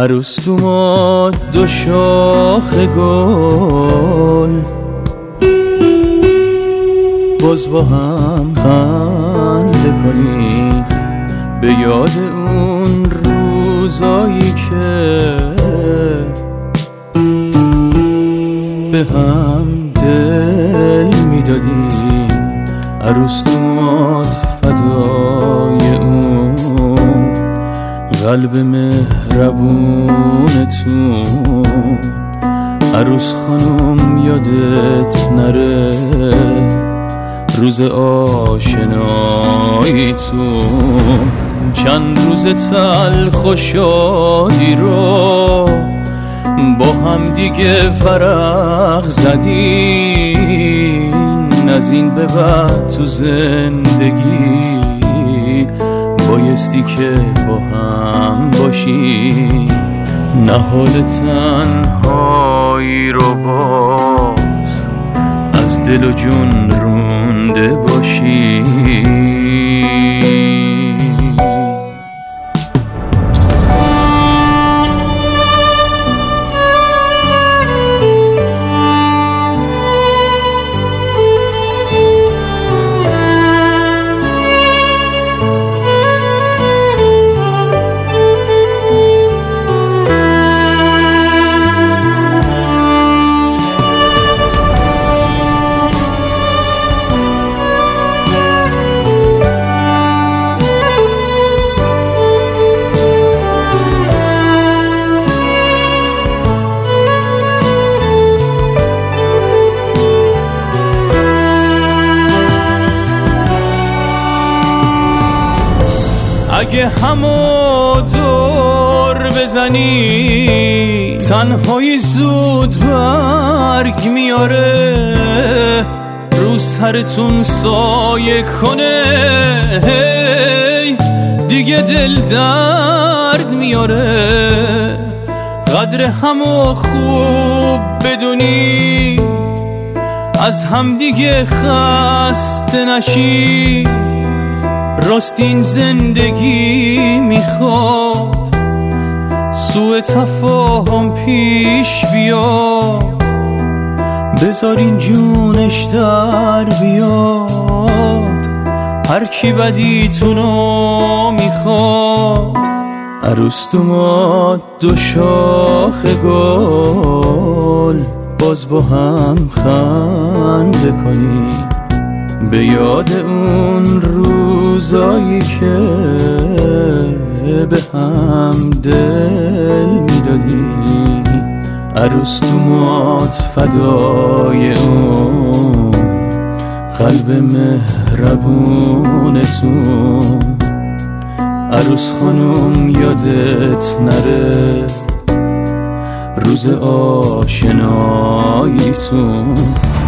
عروس تو ما دو شاخ گل، باز با هم خنده کنیم به یاد اون روزایی که به هم دل میدادیم. عروس تو ما فدای اون قلب مهربونتون. عروس خانم یادت نره روز آشناییتون، چند روز تلخ و شادی رو با هم دیگه فرح زدین. از این به بعد تو زندگی بایستی که با هم باشی، نه حال تنهایی رو باز از دل و جون رونده باشی. اگه همو دور بزنی تنهایی زود برگ میاره، رو سرتون سایه کنه دیگه دل درد میاره. قدر همو خوب بدونی از همدیگه خسته نشی، راست این زندگی میخواد سوء تفاهم پیش بیاد، بذارین جونش در بیاد هر کی بدیتونو میخواد. عروس تو ما دو شاخ گل، باز با هم خنده کنیم به یاد اون روزایی که به هم دل میدادیم. عروس تو مات فدای اون قلب مهربونتون. عروس خانم یادت نره روز آشناییتون.